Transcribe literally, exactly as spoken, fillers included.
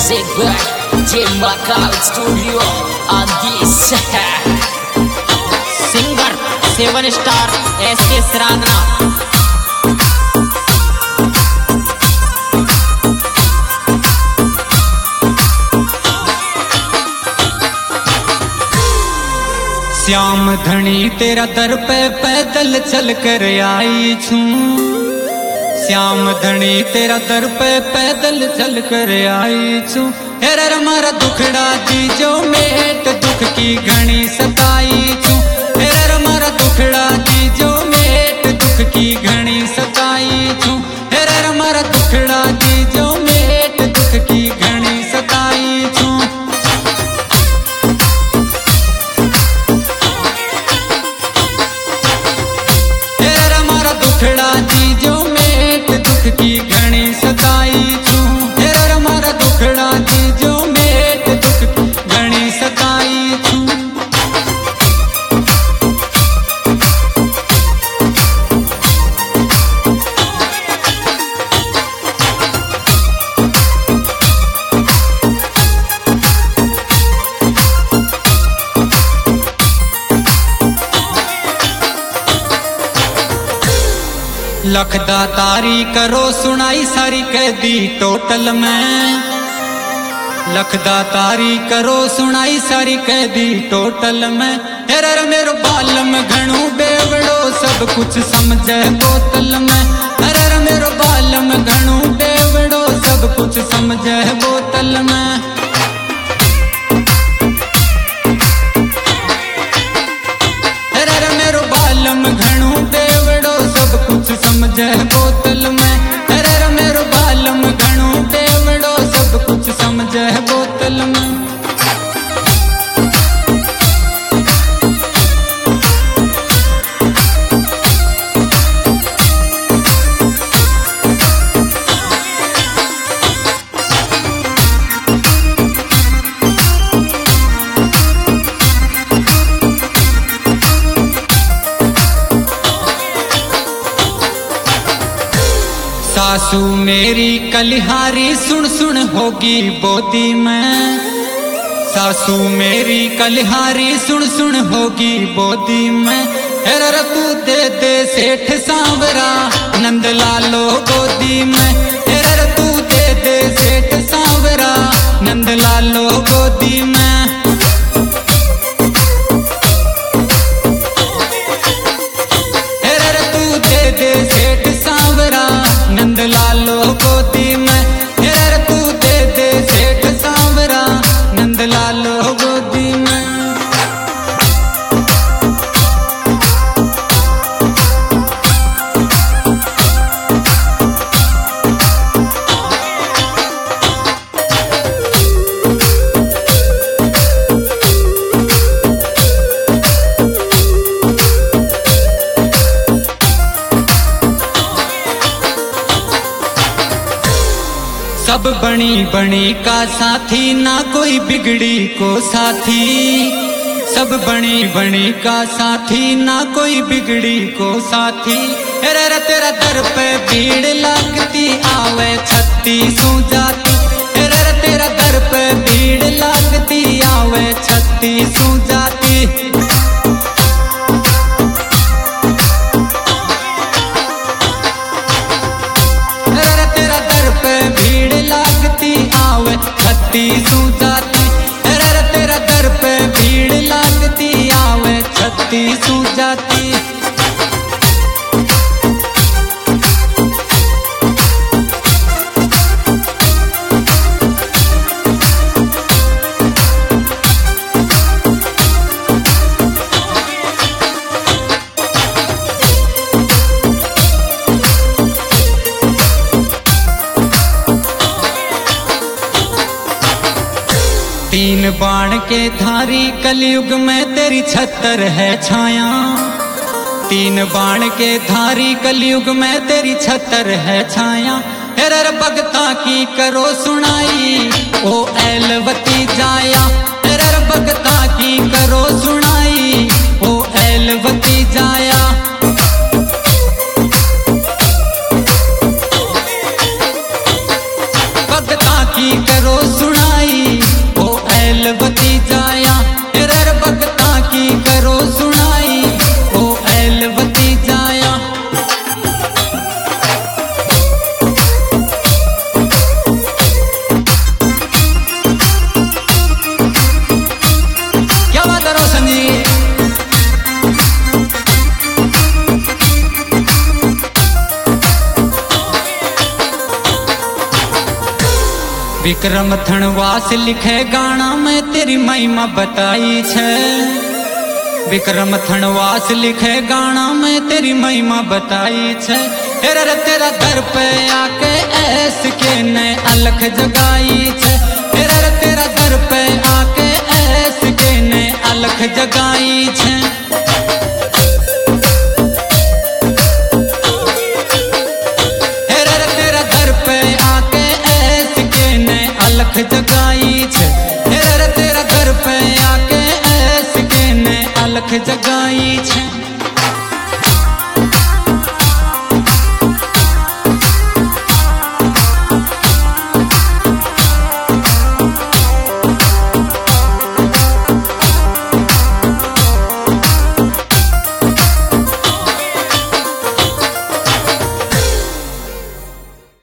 Music by J Macau Studio on this singer seven star S के सराधना। श्याम धनी तेरा दर पे पैदल चल कर आई छूं। श्याम धनी तेरा दर पे पैदल चल कर आई छूं। हेर मारा दुखड़ा दी जो मेट दुख की घनी सताई छूं। हेर मारा दुखड़ा दी जो मेट दुख की घनी सताई छूं। हेर मारा दुखड़ा दी जो मेट दुख की घनी सताई छूं। दुखड़ा दी जो मेट दुख की घनी सताई छूं। हेर मारा दुखड़ा दी जो मेट दुख की घनी सताई छूं। लखदा तारी करो सुनाई सारी कह दी टोटल में। लखदा तारी करो सुनाई सारी कह दी टोटल में। हेर मेरो बालम घणू बेवड़ो सब कुछ समझे बोतल में। हेर मेरो बालम घणू बेवड़ो सब कुछ समझे बोतल में। हेर मेरो बालम घणू बेवड़ो सब कुछ समझे बोतल में। हेर मेरो बालम घणू बेवड़ो सब कुछ समझे बोतल में। सासू मेरी कलिहारी सुन सुन होगी बोदी में। सासू मेरी कलिहारी सुन सुन होगी बोदी में। हेर तू दे दे सेठ सांवरा नंद लालो गोदी में। हेर तू दे दे सेठ सांवरा नंद लालो गोदी में। हेर तू दे दे सेठ सांवरा नंद लालो गोदी में। हेर तू दे दे सेठ सांवरा नंद लालो गोदी में। सब बनी बनी का साथी ना कोई बिगड़ी को साथी। सब बनी बनी का साथी ना कोई बिगड़ी को साथी। हेर तेरा दर पे भीड़ लगती आवे छत्ती सू जाती। हेर तेरा दर पे भीड़ लगती आवे छत्ती सू जाती। हेर तेरा दर पे भीड़ लगती आवे छत्ती सू जाती। हेर तेरा दर पे भीड़ लगती आवे छत्ती सू जाती। तीन बाण के धारी कलयुग में तेरी छतर है छाया। तीन बाण के धारी कलयुग में तेरी छतर है छाया। हेर भगता की करो सुनाई ओ एलवती जाया। हेर भगता की करो सुनाई ओ एलवती जाया। की करो सुना विक्रम थणवास लिखे गाना में तेरी महिमा बताई छे। विक्रम थणवास लिखे गाना में तेरी महिमा बताई छे। हेरे तेरा दर पे आके ऐस के ने अलख जगाई छे। हेरे तेरा दर पे आके ऐस के ने अलख जगाई छे। हेरे तेरा दर पे आके ऐस के ने अलख जगाई छे। हेरे तेरा दर पे आके ऐस के ने अलख जगाई छे।